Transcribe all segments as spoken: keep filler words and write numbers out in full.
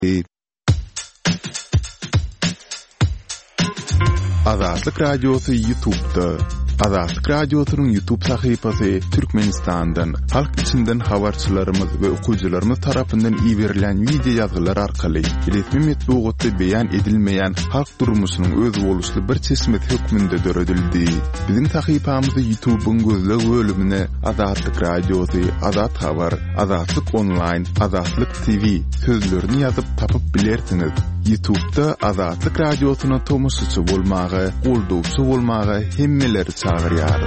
Azatlyk Radiosu YouTube'da. Azatlyk Radiosu'nun YouTube sahypasy Türkmenistan'dan, halk içinden habarçylarymyz we okuwçylarymyz tarapyndan iýerilen video ýazgylar arkaly resmi metbuatda beýan edilmeýän halk durmuşynyň öz boluşly bir çeşmet hökmünde döredildi. Biziň sahypamyzy YouTube'un gözleg bölümine Azatlyk Radiosu, Azat Habar, Azatlyk Online, Azatlyk T V sözlerini ýazyp tapyp bilersiňiz. YouTube'da Azatlyk Radiosu'na tomusçy bolmagy, goldowçy bolmagy hemmeleri çağırýar.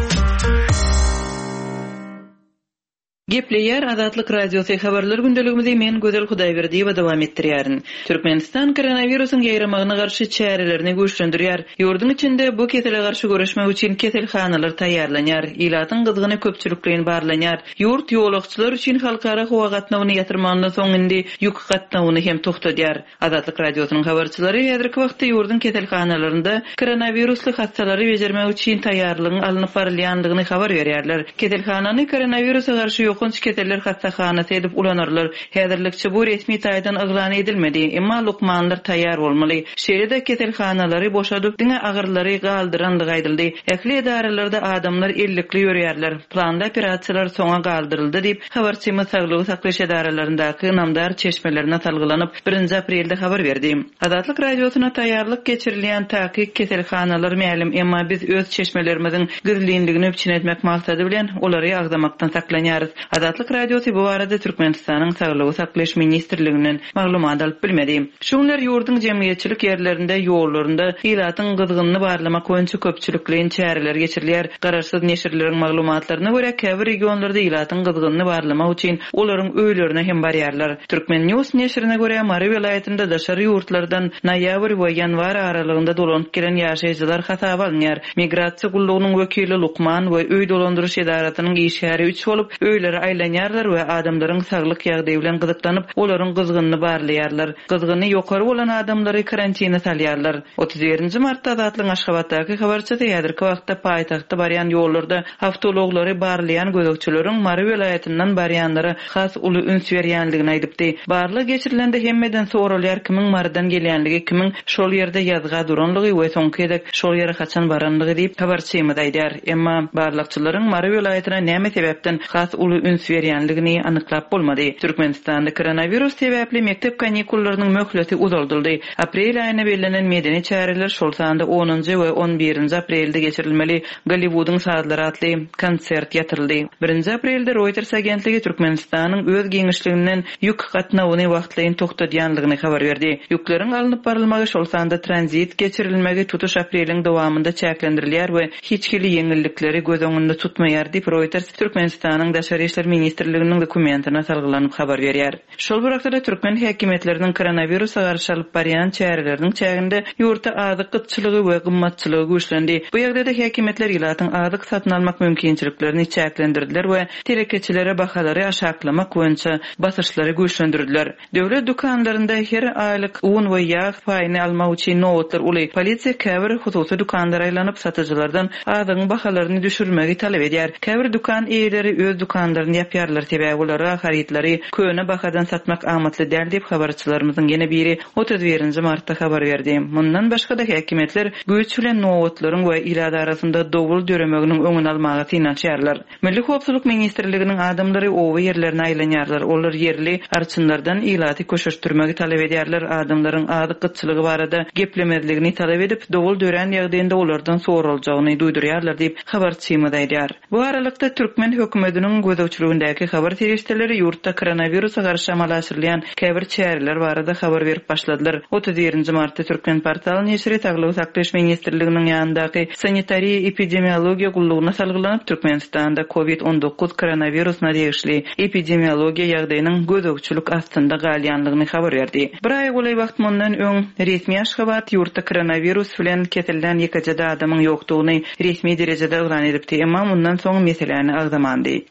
Gepleýär Azatlyk Radiosu habarlar gündeligimizi men Gözel Hudaýberdi we dowam etdirýärin. Türkmenistan koronawirusyň ýaýramagyna garşy çärelerini güýçlendirýär. Ýurdun içinde bu kesele garşy görüşmek üçin keselhanalar taýýarlanýar. Ilatyň gyzgyny köpçülikliň barlanýar. Ýurt ýolagçylar üçin halkara howa gatnawyny ýatyrmandan soň indi ýük gatnawyny hem tokdadýar. Azatlyk Radiosynyň habarçylary häzirki wagtda ýurdun keselhanalarynda koronawirusly hastalary bejermek üçin taýýarlygyň alnyp barylýandygyny habar berýärler. Keselhanany koronawirusa garşy ýokunç keseller hastahanasy edip ulanarlar. Häzirlikçe bu resmi taýdan aglan edilmedi, emma lukmanlar taýýar bolmaly. Şeýle-de keselhanalary boşadyp diňe agyrlary galdyrandy gaýdyldy. Ekli edaralarda adamlar ellikli ýörýärler. Planda operasiýalar soňa galdyryldy diýip habarçymyz Saglygy saklaş edaralaryndaky namdar çeşmelerine salgylanyp birinji aprelde habar berdi. Azatlyk Radiosyna taýýarlyk geçirilýän taýyk keselhanalar mälim, emma biz öz çeşmelerimiziň gizlinligini üçin etmek maksady bilen olary agdamakdan saklanýar. Azatlyk Radiosu bu arada Türkmenistanyň Saglygy saklaş ministrliginiň maglumat alyp bilmedi. Şunlar ýurdun jemgyýetçilik ýerlerinde, ýollarynda ilatyň gyzgynyny barlamak boýunça köpçülikliň çäreleri geçirilýär. Garaşsyz neşirleriň maglumatlaryna görä, käbir regionlarda ilatyň gyzgynyny barlamak üçin olaryň öýlerine hem barýarlar. Türkmen News neşirine görä, Mary welaýatynda daşary ýurtlardan noýabr we ýanwar aralygynda dolanyp gelen ýaşaýjylar hasaba alınýar. Migrasiýa gullugynyň wekili Lukman we öý dolandyryş edaratynyň işgäri üç bolup öýleri aýlanýarlar we adamlaryň saglyk ýagdaýy bilen gyzykdanyp olaryň gyzgynyny barlaýarlar. Gyzgyny ýokary bolan adamlary karantina salýarlar. otuz birinji martda Azatlyk Aşgabatdaky habarçysy häzirki wagtda paýtagtda barýan ýollarda awtologlary barlaýan gözekçileriň Mary welaýatyndan barýanlary has uly üns berýänligini aýdypdy. Barlyk geçirilende hemmeden soralýar kimiň Marydan gelýänligi, kimiň şol ýerde ýazga duranlygy we soňky şol ýere haçan baranlygy diýip habarçymyz aýdýar. Emma barlykçylaryň Mary welaýatyna näme sebäpden has uly üns berýänligini anyklap bolmady. Türkmenistanda koronawirus sebäpli mektep kanikullarynyň möhleti uzaldyldy. Aprel aýyna belenen medeni çäreler şol sanda onunji we on birinji aprelde geçirilmeli Gollywood'un saatları atly konsert ýatyryldy. birinji aprelde Reuters agentligi Türkmenistanyň öz giňişliginden ýük gatnawyny wagtlaýyn tokdadýanlygyny habar berdi. Ýükleriň alınıp barylmagy şol sanda tranzit geçirilmegi tutuş apreliň dowamında çäklendirilýär we hiç kili ýeňillikleri göz öňünde tutmaýar diýip Reuters Türkmenistanyň Daşary işler ministrliginiň dokumentina salgylanyp habar berýär. Şol wagtda türkmen häkimetleriniň koronawirusa garşy alyp barýan çäreleriniň çäginde ýurtda azyk gytçylygy we gymmatçylygy güýçlendi. Bu ýagdaýda häkimetler ilatyň azyk satyn almak mümkinçiliklerini çäklendirdiler we telekeçilere bahalary aşaklamak boýunça basyşlary güýçlendirdiler. Döwlet dukanlarynda her aýlyk un we ýağ paýyny almak üçin nowatlar uly. Polisiýa käbir hususy dukanlara aýlanyp satyjylardan azyň bahalaryny düşürmegi talep edýär. Käbir dukan eýleri öz dukanlaryny ýapýarlar sebäbi olara harytlary köne bahadan satmak amatly däl diýip habarçylarymyzyň ýene biri otuz birinji martda habar berdi. Mundan başga da häkimetler güýç bilen nowatlaryň we ilada arasynda dowul döremeginiň öňüni almagy synanýarlar. Milli howpsuzlyk ministrliginiň adamlary owa ýerlerine aýlanýarlar. Olar ýerli arçynlardan ilaty köşürtürmegi talep edýärler. Adamlaryň azyk gytçylygy barada geplemezligini talep edip dowul dören ýagdaýynda olardan soraljagyny duýdurýarlar diýip habarçymyz aýdýar. Bu aralykda türkmen hökümetiniň gözegçiligindäki habar terişdeleri ýurtda koronawirusa garşy amalaşdyrylýan käbir çäreler barada habar berip başladylar. otuz birinji martda Türkmen portaly neşri Saglygy saklaş ministrliginiň ýanyndaky sanitariýa epidemiologiýa gullugyna salgylanyp Türkmenistanda covid on dokuz koronawirusyna degişli epidemiologiýa ýagdaýynyň gözegçilik astynda galýanlygyny habar berdi. Bir aý bolay wagt mundan öň resmi Aşgabat ýurtda koronawirus bilen kesilýän ýekejede adamyň ýokdugyny resmi derejede elan edipdi, emma mundan soň meseleni agdamandy. Tertine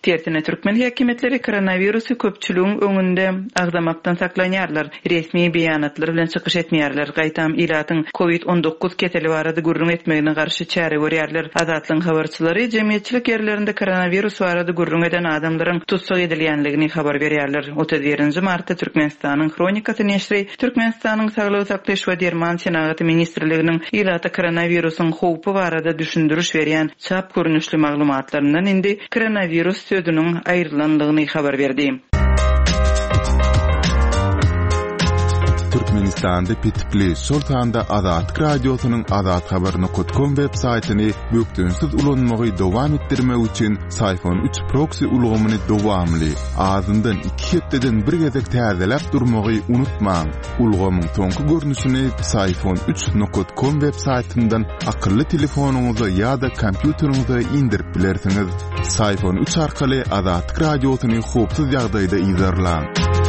Türkmen häkimetleri koronavirusu köpçülüğün öňünde agzamakdan saklanýarlar. Resmi beýanatlar bilen çykyş etmeýärler. Gaýtam ilatyň covid on dokuz keseli barada gurrun etmegine garşy çäre görýärler. Azatlyň habarçylary jemgyýetçilik ýerlerinde koronavirus barada gurrun eden adamlaryň tutsak edilýänligini habar berýärler. otuz birinji martda Türkmenistanyň Kronikasy neşri Türkmenistanyň Saglyk saklaş we derman senaty ministrliginiň ilata koronavirusyň howpy barada düşündürüş berýän çap görnüşli maglumatlaryndan indi koronavirus sözüniň aýrylandygyny habar berdi. Türkmenistan'da pitipli Sultan'da Azat Radyosu'nun Azat Haberini Kutkom web saytini büktünsiz ulanmagy dowam etdirmek üçin Sayfon üç proxy ulgamyny dowamly azyndan iki hepdeden bir gezek täzelep durmagy unutmaň. Ulgamyň soňky görnüşini sayfon üç nokta com web saytyndan akylly telefonuňyza ýa-da kompýuteriňize indirip bilersiňiz. Sayfon üç arkaly Azat Radyosu'ny howpsuz ýagdaýda izlerläň.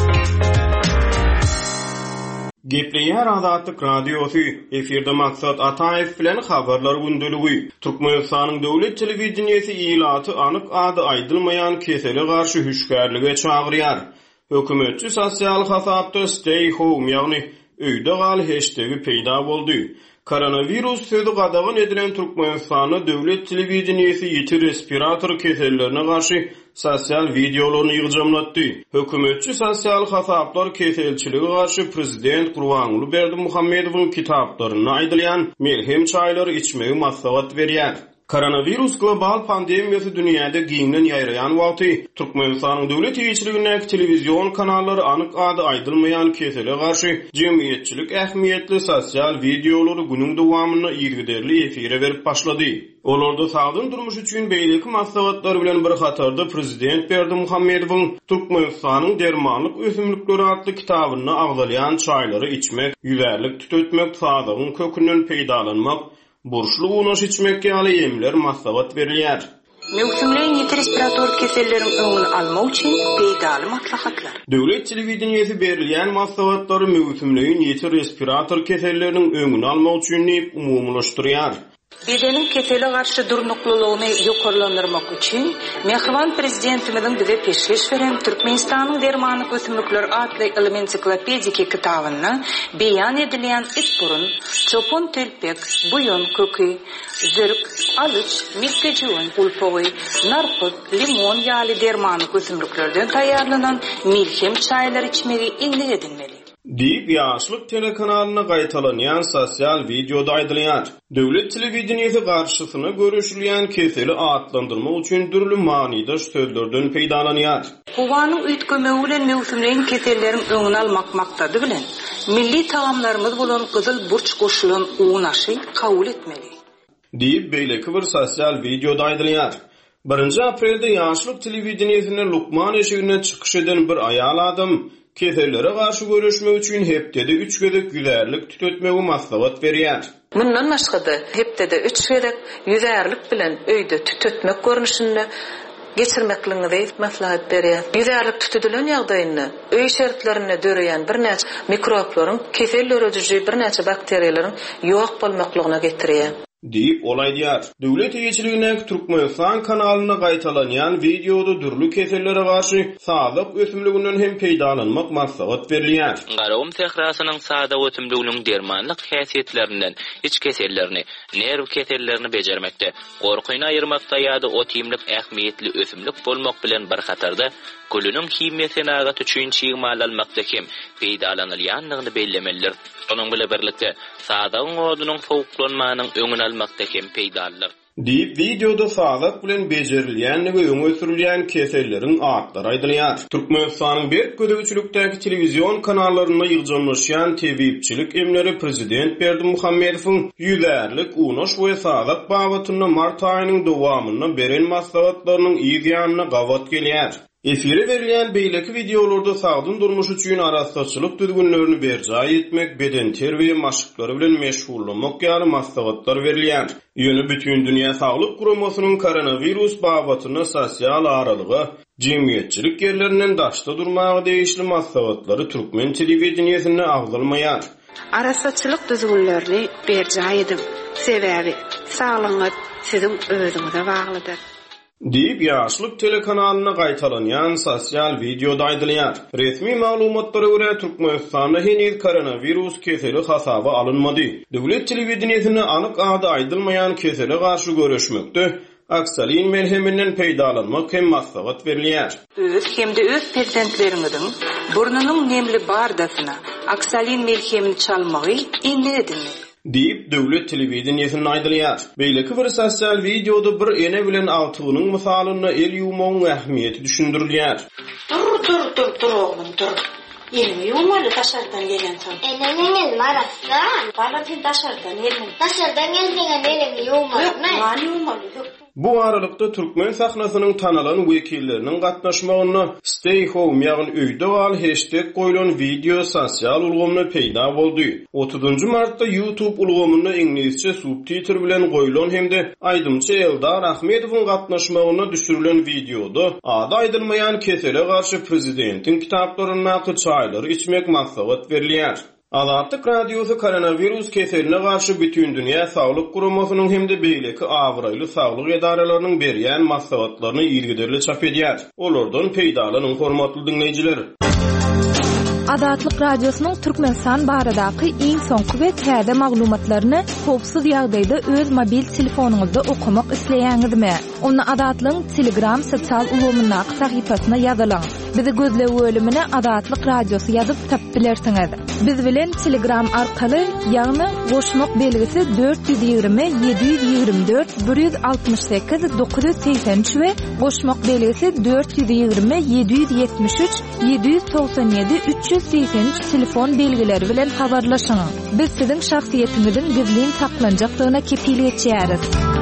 Gepleýär Azatlyk Radiosu, efirde maksat Ataýew bilen habarlar gündüligi. Türkmenistanyň döwlet telewizionyny ilaty anyk ady aýdylmaýan kesele garşy hüşgärlige çagyrýar. Hökümetçi sosial hasapda stay home ýagny öýde gal hashtagi peýda boldy. Koronavirus sözü gadagyn edilen Türkmenistanyň döwlet telewizionyny ýeti respirator kesellerine garşy sosial videolaryny ýygjamlatdy. Hökümetçi sosial hasaplar keselçiligi garşy prezident Gurbanuly Berdimuhammedowyň kitaplaryna aýdylýan merhem çaýlary içmegi maslahat berýär. Koronavirus global pandemiýasy dünýäde giňden ýaýraýan wagty Türkmenistanyň döwlet ýetirligindäki telewizion kanallary anyk ady aýdylmaýan kesele garşy jemgyýetçilik ähmiýetli sosial videolary günüň dowamyny ýergiderli efire berip başlady. Olarda sagdyn durmuş üçin beýleki maslahatlar bilen bir hatarda prezident Berdimuhammedowyň Türkmenistanyň dermanlyk ösümlikleri adly kitabyny agdalýan çaýlary içmek, ýüzerlik tütetmek, sağdygyň kökünden peýdalanmak, burçlu unaş içmekki ýaly emler maslahat berilýär. Mevsimlerin ýeti respirator keselleriň öňüni almak üçin peýdaly maslahatlar. Döwlet telewizionyny berilýän maslahatlary mevsimlerin ýeti respirator keselleriniň öňüni almak üçin umumlaşdyrýar. Bedenin kesele garşy durnuklulygyny ýokarlandyrmak üçin Mehriban prezidentimiň bize peşkeş beren Türkmenistanyň dermanlyk ösümlikler adly ilmi ensiklopediki kitabyny beýan edilýän itburun, çopon telpek, buyon kökü, zürk, alyç, milkejüň, ulpogy, narpyk, limon ýaly dermanlyk ösümliklerden taýýarlanan milhem çaýlar içmegi ilgi edilmeli. Diýip ýaşlyk telekanalyna gaýtalanýan sosial videoda aýdylýar. Döwlet telewizionyny garşysyna görüşilýän keseli atlandyrmak üçin türlü manydaş sözlerden peýdalanýar. Howanyň üýtgemegi bilen mewsimlerin keselleriň öňüni almak maksady bilen milli taamlarymyz bolan gyzyl burç goşulan unaşy kabul etmeli. Diýip beýleki bir sosial videoda aýdylýar. birinji aprelde ýaşlyk telewizionyny Lukman eşigine çykyş eden bir aýal adam kesellere garşy görüşmek üçin hepdede üç gezek ýüzerlik tütetmegi maslahat berýär. Bundan başgada hepdede üç gezek ýüzerlik bilen öýde tütetmek görnüşinde geçirmekliňi maslahat berýär. Ýüzerlik tütedilen ýagdaýynda öý şertlerine döreýän bir näçe mikroplaryň, kesel örejici bir näçe bakteriýalaryň ýok bolmaklygyna getirýär. Diýip olaýdýar. Döwlet ýetirligindäki Türkmenistan kanalyna gaýtalanýan videoda dürli kesellere garşy sağlyk ösümliginden hem peýdalanmak maslahat berilýär. Garawum sehrasynyň sada ösümliginiň dermanlyk häsiýetlerinden iç kesellerini, nerw kesellerini bejermekde, gorkyny aýyrmakda ýa-da otimlik ähmiýetli ösümlik bolmak bilen bir hatarda gülüniň himiýesine agat üçin çygymal almakda hem peýdalanylýanlygyny bellemelidir. Onuň bilen birlikde sadagyň odunyň sowuklanmanyň öňüni almakda hem peýdalydyr. Diýip videoda sağlyk bilen bejerilýänligi öňe sürilýän keselleriň adlary aýdylýar. Türkmenistanyň bir gödäwçilikdäki telewizion kanallaryna ýygjamlaşýan tebipçilik emleri prezident Berdimuhammedowyň ýüzerlik unaş we sağlyk babatyny mart aýynyň dowamyna beren maslahatlarynyň ýygyanyna gawat gelýär. Efire berilýän beýleki videolarda sagdyn durmuş üçin arastaçylyk düzgünlerini berjaý etmek, beden terbiýe maşyklary bilen meşgullanmak ýaly maslahatlar berilýär. Ýöne bütün dünýä saglyk guramasynyň koronavirus babatyna sosial aralygy, jemgyýetçilik ýerlerinden daşda durmagy değişli maslahatlary türkmen telewizionyny agdalmaýar. Arastaçylyk düzgünlerini berjaý edin. Sebäbi saglyňyz siziň özüňize baglydyr. Deyip Yaşlık telekanalyna gaýtalanýan sosial videoda aýdylýar. Resmi maglumatlara görä Türkmenistanda heniz koronavirus keseli hasaba alınmady. Döwlet telewizionyny anyk ady aýdylmaýan kesele garşy görüşmekde aksalin melheminden peýdalanmak hem maslahat berilýär. Öz hemde öz prezidentlerimiň burnunyň nemli bardasyna aksalin melhemini çalmagy inledimi? Deyip döwlet telewizionyny aýdylýar. Beýleki bir sosial videoda bir ene bilen altygynyň misalyna el ýumagyň ähmiýeti düşündirilýär. Dur dur dur dur oğlum dur. Elimi yumalı taşardan gelen son. Elinin elimi arasın. Bana sen taşardan elimi. Taşardan geldiğin elimi yumalı. Yok mani yumalı yok. Bu aralykda türkmen sahnasynyň tanalan wekilleriniň gatnaşmagyny Stay Home ýagny öýde gal hashtag goýulan video sosial ulgamda peýda boldy. otuzunçy martda YouTube ulgamyna inglizçe subtitr bilen goýulan hemde Aýdymçy Eldar Ahmedowyň gatnaşmagyna düşürilen videoda ady aýdylmaýan kesele garşy prezidentiň kitaplaryna çaýlary içmek maslahat berilýär. Azatlyk radiosu koronavirus keseline garşy bütün dünýä saglyk guramasynyň hemde beýleki awraýly saglyk edaralarynyň berýän maslahatlaryny ýergiderli çap edýär. Olardan peýdalanan hormatly dinleýijiler. Azatlyk radiosynyň Türkmenistan baradaky iň soňky we täze maglumatlaryny howpsuz ýagdaýda öz mobil telefonuňyzda okumak isleýäňizmi? Onu Azatlyň Telegram sosial ulgamyna sahypasyna ýazylaň. Bizi gözle bölümine Azatlyk radiosu ýazyp tap bilersiňiz. Biz bilen Telegram arkaly ýagny goşmak belgisi dört yüz ýygrimi yedi yüz ýygrimi dört bir yüz altymyş sekiz dokuz yüz seksen üç we goşmak belgisi dört yüz ýygrimi yedi yüz ýetmiş üç yedi yüz doksan ýedi üç yüz seksen üç telefon belgileri bilen habarlaşyň. Biz siziň şahsiýetiňiziň gizlin saklanjakdygyna kepillik etýäris.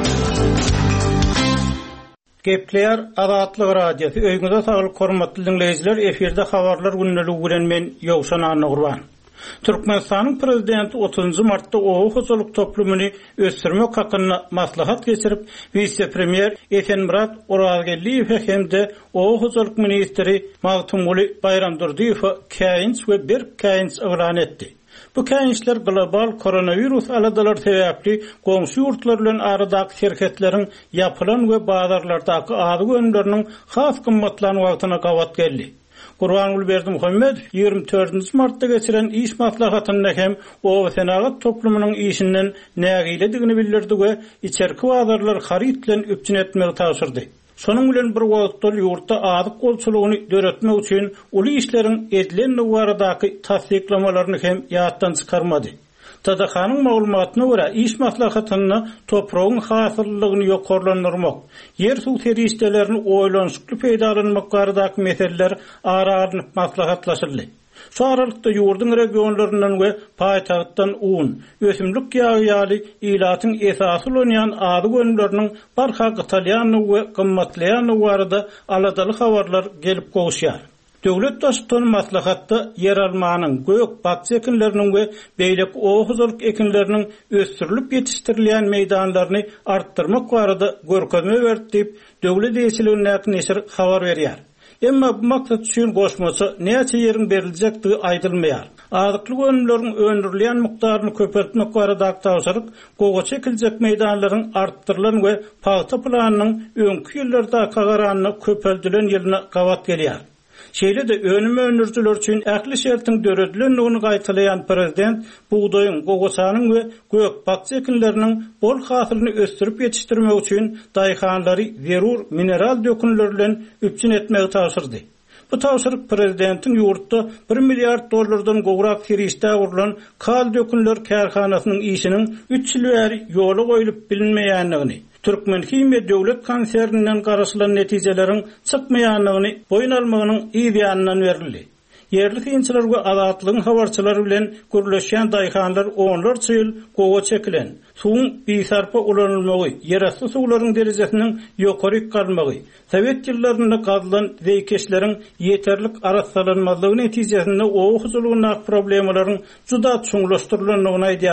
Gepleýär Azatlyk radiosu öýüňizde saglyk hormatly dinleýijiler, eferde habarlar günneligi bilen men Ýowşan Anagurban. Türkmenistanyň prezidenti otuzunçy martda ow hojallyk toplumyny ösdürmek hakyna maslahat geçirip, vice-premier Esenmurat Orazgelliýew hemde ow hojallyk ministri Magtymguly Bayramdurdiýew käýinç we bir käýinç elan etdi. Bu käýinçler global koronavirus aladalar sebäpli goňşy ýurtlar bilen aradaky şirketleriň ýapylan we bazarlardaky ady gönümleriniň has gymmatlanyň wagtyna gawat geldi. Gurbanuly Berdimuhammed ýygrimi dördünçi martda geçiren iş maslahatyny hem o senagat toplumynyň işinden nägiledigini bildirdi we içerki bazarlar haryt bilen üpçün etmegi taşyrdy. Şonuň bilen bir wagtda ýurtda adyk golçulugyny döretmek üçin uly işleriň edilen baradaky tasdiqlamalaryny hem ýatdan çykarmady. Tadahanyň maglumatyna görä iş maslahatyny topragyň hasyllygyny ýokarlandyrmak, ýer suw teristelerini oýlanşykly peýdalanmak baradaky meseleler ara-aranyp maslahatlaşyldy. Şu aralykda ýurdun regionlaryndan we paýtagtdan un, ösümlik ýaly ilatyň esasy bolan ady gönümleriniň barha gytalýany we gymmatlaýany barada aladaly habarlar gelip gowşýar. Döwlet daşytan maslahatda yer almanyň gök bakça ekinleriniň we beýlek oğuzlyk ekinleriniň ösdürilip ýetişdirilýän meýdanlaryny artdyrmak barada görkezme berdi, döwlet eýsiliginden neşir habar berýär. Emma bu maksat üçin goşmasy näçe ýeriň beriljekdigi aýdylmaýar. Azyklyk önümleriň öndürilýän mukdaryny köpeltmek barada tawsaryk, goga çekiljek meýdanlaryň artdyrylan we paýta planynyň öňki ýyllarda kagaranyny köpeldilen ýylyna gawat gelýär. Şeýle de önüme öndürjüler üçin ähli şertiň döredilenligini gaýtalaýan prezident buğdaýyň, gogosanyň we gök bakça ekinleriniň bol hasylyny ösdürip ýetişdirmek üçin daýhanlary zerur mineral dökünler bilen üpçün etmegi taşyrdy. Bu taşyryk prezidentiň ýurtda bir milliard dollardan gowrak firişde urulan kal dökünler kärhanasynyň işiniň üç ýyl bäri ýoly goýulyp bilinmeýänligini, Türkmen Hime döwlet konserninden garaşylan netijeleriň çykmaýanlygyny boyun almagynyň ýa-ýanyndan berildi. Yerli kynçylar we azatlygyň habarçylary bilen gürleşýän daýhanlar onlarça ýyl gowa çekilen, suwun bisarpa ulanylmagy, ýerasty suwlaryň derejesiniň ýokary galmagy, Sowet ýyllarynda gazylan zeýkeşleriň ýeterlik arassalanmalygy netijesinde ow huzurlygyna problemalaryň juda çoňlaşdyrylanlygyny aýdýarlar.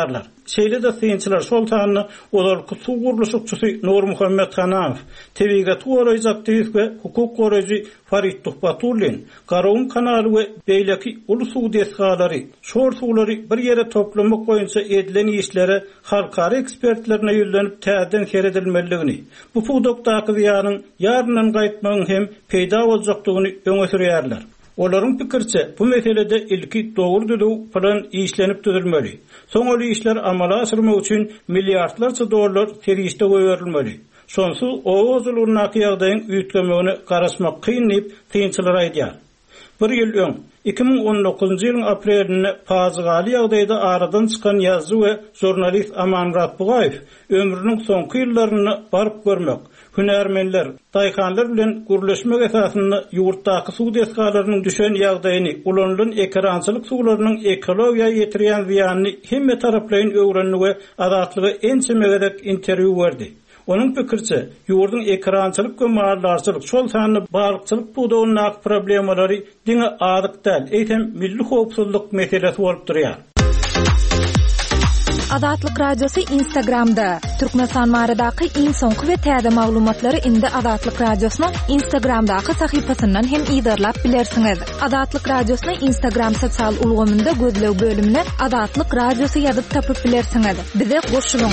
Şeýle de synçylar şoltanyny olarky suw guruluşçysy Nur Muhammed Hanaw, tebigat goraýjy aktivist we hukuk goraýjy Farid Tuhbatulin, Garawun kanaly we beýleki ulu suw desgalary, şor suwlary bir ýere toplamak boýunça edilen işlere halkara ekspertlerine ýölenip täzeden seredilmeligini, bu pudokdaky ýanyň ýarından gaýtmagyň hem peýda boljakdygyny öňe sürýärler. Olaryň pikirçe, bu meselede ilki dogry düdüw plan işlenip düzülmeli. Soňaly işler amala asyrmak üçin milliardlarça dollar terişde goýulmaly. Sonsuz owuzulun ýagdaýyň üýtgemegini garaşmak kyn diýip synçylar aýdýar. Bir ýyl öň iki ming on dokuzunjy ýylyň aprelinde fazygaly ýagdaýda aradan çykan ýazgy we jurnalist Aman Ratbugaýew ömrüniň soňky ýyllaryny baryp görmek, hünärmenler, daýkanlar bilen gurulşmak esasyny ýurtdaky suw desgalarynyň düşen ýagdaýyny, ulanılan ekrançylyk suwlarynyň ekologiýa ýetirýän ziýanyny hemme taraplaryň öwrenigi we azatlygy ençemegedek interwiu berdi. Onun pikirçe, ýurdun ekrançylyk we mahallarçylyk şol sanyny balykçylyk budawynyň problemalary diňe adyk däl, eýtem milli howpsuzlyk meselesi bolup durýar. Azatlyk radiosu Instagramda. Türkmenistan maradaky iň soňky we täze maglumatlary indi Azatlyk radiosynyň Instagramdaky sahypasyndan hem ýygyrlap bilersiňiz. Azatlyk radiosynyň Instagram sosial ulgamynda gözlew bölümine Azatlyk radiosu ýazyp tapyp bilersiňiz. Bize goşulyň.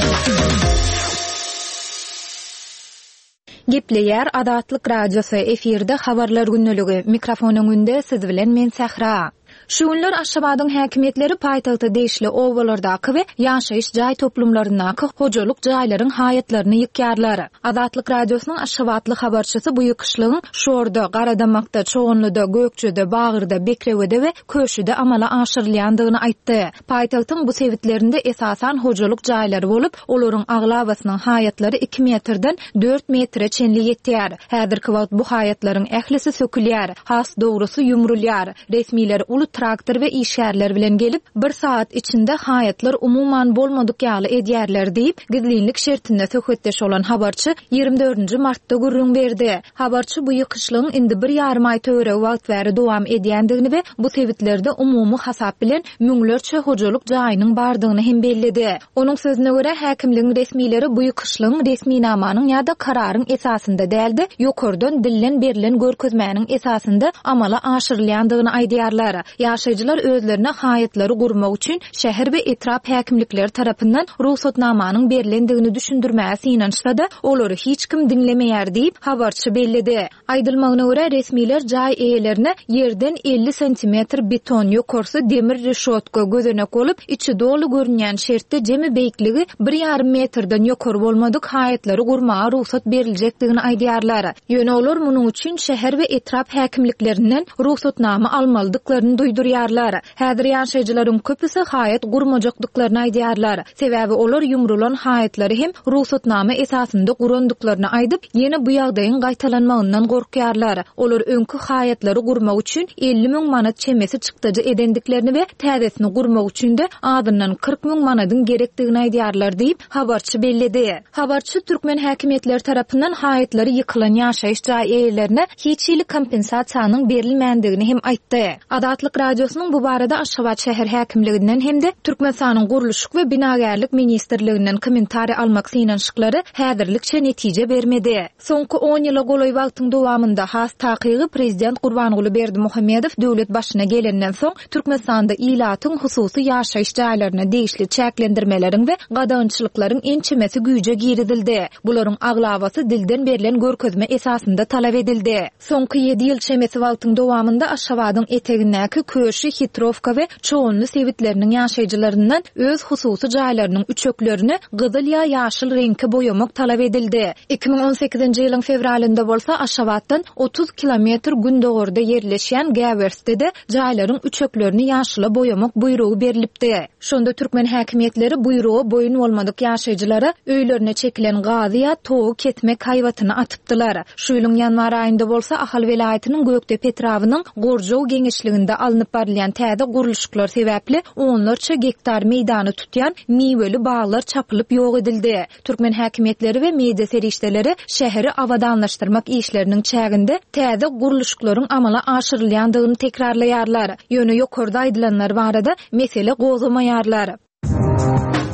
Gepleýär Azatlyk radiosu efirde habarlar günneligi. Mikrofonuň önünde siz bilen men Sahra. Şu günler Aşgabatyň häkimetleri paýtagty deýişli owalardaky we ýaşaýyş jaý toplumlarynaky hojalyk jaýlaryň haýatlaryny ýykýarlar. Azatlyk radiosynyň Aşgabatly habarçysy bu ýykışlygyň Şorda, Garadamakda, Çoğunluda, Gökçede, Bagyrda, Bekrewede we Köşüde amala aşyrylýandygyny aýtdy. Paýtagtyň bu sebitlerinde esasan hojalyk jaýlary bolup, olaryň aglabasynyň haýatlary iki metrden dört metre çenli ýetýär. Häzirki wagt bu haýatlaryň ählisi sökülýär, has dogrusy ýumrulýar. Resmiler ulu traktor we işgärler bilen gelip bir saat içinde haýatlar umuman bolmadyk ýaly edýärler diýip gizlinlik şertinde söhbetdeş bolan habarçy ýygrimi dördünji martda gurrun berdi. Habarçy bu ýykışlygyň indi bir ýarym aý töwereg wagt bäri dowam edýändigini we bu sebitlerde umumy hasap bilen müňlerçe hojalyk jaýynyň bardygyny hem bellidi. Onuň sözüne görä häkimligiň resmileri bu ýykışlygyň resmi namanyň ýa-da kararyň esasynda däldi, ýokardan dillen berilen görkezmäniň esasynda amala aşyrylýandygyny aýdýarlar. Ýaşaýjylar özlerine haýatlary gurmak üçin şäher we etrap häkimlikleri tarapyndan ruhsatnamanyň berilendigini düşündirmäsi inançda olary hiç kim dinlemeýär diýip habarçy bellidi. Aýdylmagyna görä resmiler jaý eýelerine ýerden elli santimetr beton ýokarsy demir reşotka gözenek bolup içi dolu görünýän şertde jemi beýikligi bir ýarym metrden ýokary bolmadyk haýatlary gurmaga ruhsat beriljekdigini aýdýarlar. Ýöne olar munyň üçin şäher we etrap häkimliklerinden ruhsatnama almalydyklaryny duýdurýarlar. Häzir ýaşaýjylaryň köpüsi haýat gurmajakdyklaryny aýdýarlar. Sebäbi olar ýumrulan haýatlary hem ruhsatnama esasynda gurandyklaryny aýdyp, ýene bu ýagdaýyň gaýtalanmagyndan gorkýarlar. Olar öňkü haýatlary gurmak üçin elli miň manat çemesi çykdyjy edendiklerini we täzesini gurmak üçin de adyndan kırk miň manatyň gerekdigini aýdýarlar diýip habarçy bellidi. Habarçy türkmen häkimetleri tarapyndan haýatlary ýykylan ýaşaýyş jaý eýelerine hiç ýyly kompensasiýanyň berilmändigini hem aýtdy. Azatlyk radiosynyň bu barada Aşgabat şäher häkimliginden hem de Türkmenistanyň guruluşyk we binagärlik ministrliginden kommentari almak synanşyklary häzirlikçe netije bermedi. Soňky on ýyla golaý wagtyň dowamında has takygy prezident Gurbanguly Berdimuhammedow döwlet başyna gelenden soň Türkmenistanda ilatyň hususy ýaşaýyş jaýlaryna degişli çäklendirmeleriň we gadançylyklaryň ençemesi güýje giridildi. Bularyň aglabasy dilden berilen görkezme esasynda talap edildi. Soňky ýedi ýyl çemesi wagtyň dowamında Aşgabatyň etegindäki Köşü, Hitrovka we Çoğunlu sebitleriniň ýaşaýjylaryndan öz hususy jaýlarynyň üçeklerini gyzyl ýa ýaşyl reňke boýamak talap edildi. iki ming on sekizinji ýylyň fevralynda bolsa Aşgabatdan otuz kilometr gündogorda ýerleşýän Gäwersde jaýlaryň üçeklerini ýaşyla boýamak buýrugy berilipdi. Şonda türkmen häkimetleri buýrugy boyun bolmadyk ýaşaýjylara öýlerine çekilen gazy ýa towu ketmek haýwatyny atypdylar. Şu ýylyň ýanwar aýynda bolsa Ahal welaýatynyň Gökdepe etrawynyň Gorjow geňişliginde alınıp barylan täze guruluşyklar sebäpli onlarça gektar meýdany tutýan miweli baglar çapylyp ýok edildi. Türkmen häkimetleri we media serişdeleri şäheri awadanlaşdyrmak işleriniň çäginde täze guruluşyklaryň amala aşyrylýandygyny tekrarlaýarlar. Ýöne ýokarda aýdylanlar barada mesele gozamaýarlar.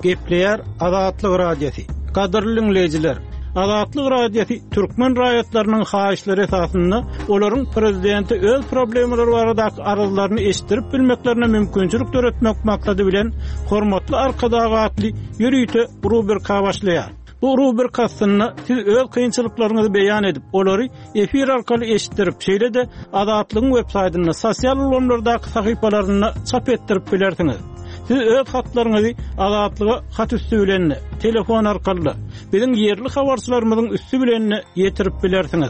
Gepleýär Azatlyk radiosu. Gaderly dinleýijiler, Azatlyk radiosu türkmen raýatlarynyň haýyşlary esasynda olaryň prezidenti öz problemleri barada arazylaryny eşitdirip bilmeklerine mümkinçilik töretmek maksady bilen hormatly arkadagy atly ýürüýte rubrika başlaýar. Bu rubrikasyny siz öz kynçylyklaryňyzy beýan edip, olary efir arkaly eşitdirip, şeýle de Azatlygyň web-saýtyna, sosial ulanlardaky sahypalaryna çap etdirip bilersiňiz. Siz öz hatlaryňyzy Azatlyga hat üstü bilen, telefon arkaly biziň ýerli habarçylarymyzyň üstü bilen ýetirip bilersiňiz.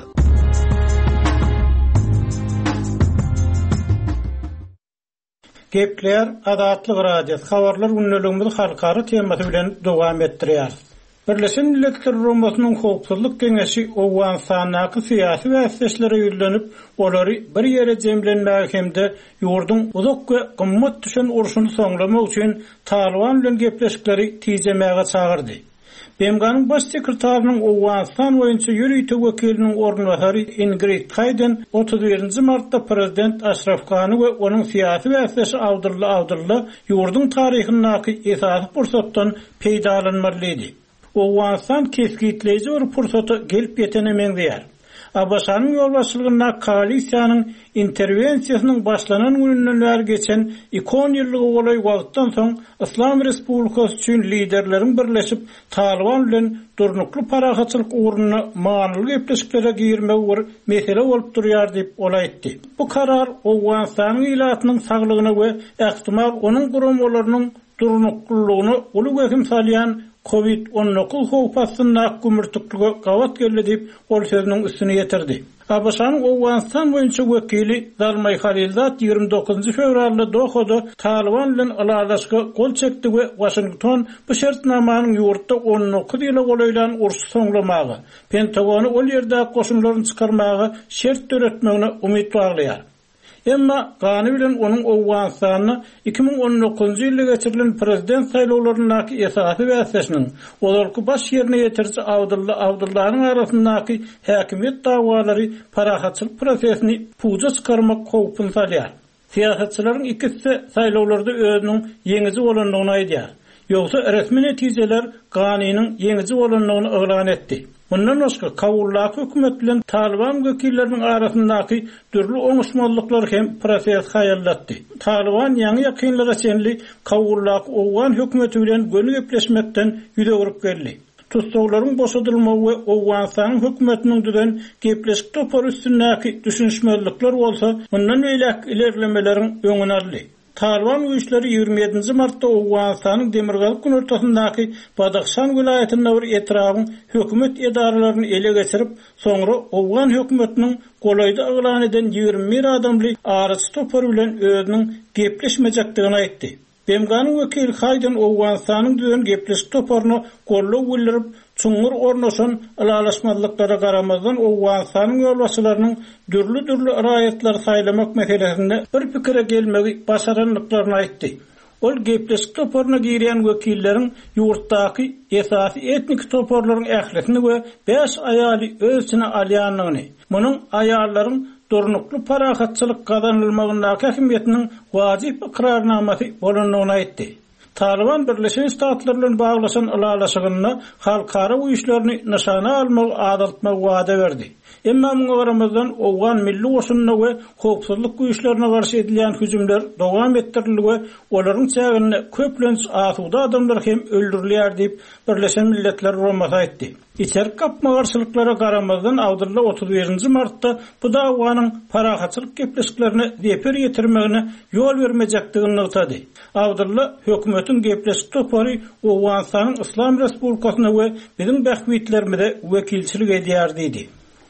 Gepleýär Azatlyk radiosu habarlar günneligimizi halkary temasy bilen dowam etdirýär. Birleşen Milletler Romasynyň Howpsuzlyk Geňeşi Owganstanyň syýasy wäsleşlere ýüzlenip, olary bir ýere jemlenmäge hemde ýurdun uzak we gymmat düşen urşuny soňlamak üçin Taliban bilen gepleşikleri tijemäge çagyrdy. B M G'nyň baş sekretärining Owganstan boýunça ýürüýte wekiliniň ornwasary Ingrid Hayden otuz birinji martda prezident Ashraf Ghani we onuň syýasy wäsleşi Abdulla Abdulla ýurdun taryhyndaky esasy pursatdan peýdalanmalydy. Owganstan keskitleyici bir pursata gelip yetenemeňdir. Abaşanyň ýolbaşçylygyna koalisiýanyň interwensiýasynyň başlanan gününden bäri geçen ikon ýyllygy bolay wagtdan soň Islam Respublikasy üçin liderleriň birleşip Taliban bilen durnukly parahatçylyk uğruna manyly gepleşiklere girmek bir mesele bolup durýar diýip olaytdy. Bu karar Owganstanyň ilatynyň saglygyna we ähtimal onuň gurumlarynyň durnuklygyny uly göhüm salýan Covid on dokuz howpasyna gümürtüklüge gawat geldi diýip ol sözüniň üstüne ýetirdi. Abaşanyň Owganstan boýunça wekili Dalmay Halilzat ýygrimi dokuzunçy fevralda Dohada Taliban bilen alalaşyga gol çekdi we Washington bu şertnamanyň ýurtda on dokuz ýyla golaýlan urşy soňlamagy, Pentagony ol ýerde goşunlaryny çykarmagy şert töretmegine umyt baglaýar. Emma Ghani bilen onuň Owganstanyny iki ming on dokuzunçy ýylda geçirilen prezident saýlawlaryndaky esasy wäsleşiniň olarky baş ýerine ýetirse Abdulla Abdullah'yň arasyndaky häkimiýet dawalary parahatçylyk prosesini puja çykarmak howpyny salýar. Siýasatçylaryň ikisi saýlawlarda özüniň ýeňizi bolanlygyny aýdýar. Ýogsa resmi netijeler Ghani'niň ýeňizi bolanlygyny elan etdi. Ondan başga Kabullaky hökümet bilen Taliban wekilleriniň arasyndaky türlü oňuşmazlyklar hem proses haýallatdy. Taliban ýaňy ýakynlara çenli Kabullaky Owgan hökümeti bilen gönül gepleşmekden ýüdegirip geldi. Tutsaglaryň boşadylmagy we Owganstanyň hökümetiniň düzen gepleşik topar üstündäki düşünşmezlikler bolsa, ondan beýlek ilerlemeleriň öňüne aldy. Taliban güýçleri ýygrimi ýedinçi martda Owganstanyň Demirgalyk günörtüsindäki Badakhşan vilayetinde bir etrabyň hökümet edaralaryny ele geçirip, soňra Owgan hökümetiniň golaýda elan eden ýygrimi bir adamly arysy topar bilen özüniň gepleşmejekdigini aýtdy. B M G'nyň wekili Hayden Owganstanyň düzen gepleşik toparyny gollaw bildirip, çuňur ornaşan alalaşmazlyklara garamazdan Owganstanyň ýolbaşçylarynyň dürli-dürli raýatlar saýlamak meselesinde bir pikire gelmegi başaranlyklaryny aýtdy. Ol gepleşik toparyna girýän wekilleriň ýurtdaky esasy etnik toparlaryň ählisini we beş aýaly özüne alýanlygyny, munyň aýallaryň durnukly parahatçylyk gazanylmagyna häkimiýetiniň wajyp iqrarnamasy bolanlygyny aýtdy. Taliban Birleşen Ştatlar bilen baglaşan alalaşygyna halkara güýçlerini nişana almak, adaltmak wada berdi. Emma muňa garamazdan Owgan milli goşunyna we howpsuzlyk güýçlerine garşy edilýän hüjümler dowam etdirildi we olaryň çägine köplenç asuda adamlar hem öldürilýär diýip Birleşen Milletler Romasy aýtdy. İçerik kapma garşylyklara garamazdan Abdulla otuz birinçi martda bu dawanyň parahatçylyk gepleşiklerine deper ýetirmegine ýol bermejekdigini ýetdi. Abdulla hökümetiň gepleşik topary Owganstanyň Islam Respublikasyna we biziň bähwitlerimize wekilçilik edýär diýdi.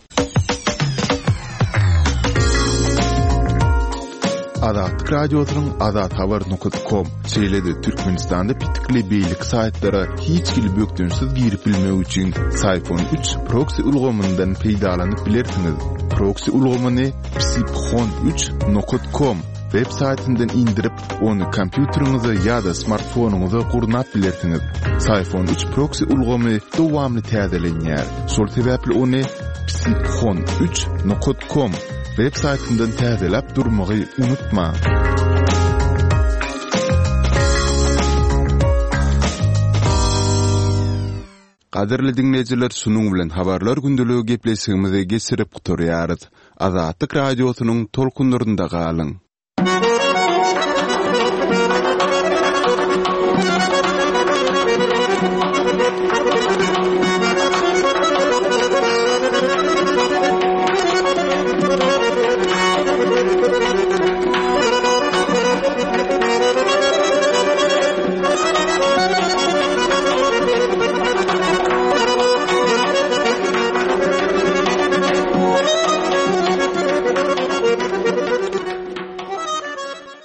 Azatlyk radiosynyň azat habar nokta com şeýlede Türkmenistanda pitikli beýlik saýtlara hiç kili bökdünsiz girip bilmek üçin Sayfon üç proxy ulgamyndan peýdalanyp bilersiňiz. Proxy ulgamyny psipxon üç nokta com web saytyndan indirip onu kompýuteriňize ýa-da smartfonuňyza gurnap bilersiňiz. Sayfon üç proxy ulgamy dowamly täzelenýär. Şol sebäpli onu psipxon üç nokta com web saytyndan täzelep durmagy unutma. Qadirli dinleyijiler, şunuň bilen habarlar gündeligi gepleşigimizi geçirip guturýarys. Azatlyk radiosynyň tolkunlarynda galyň.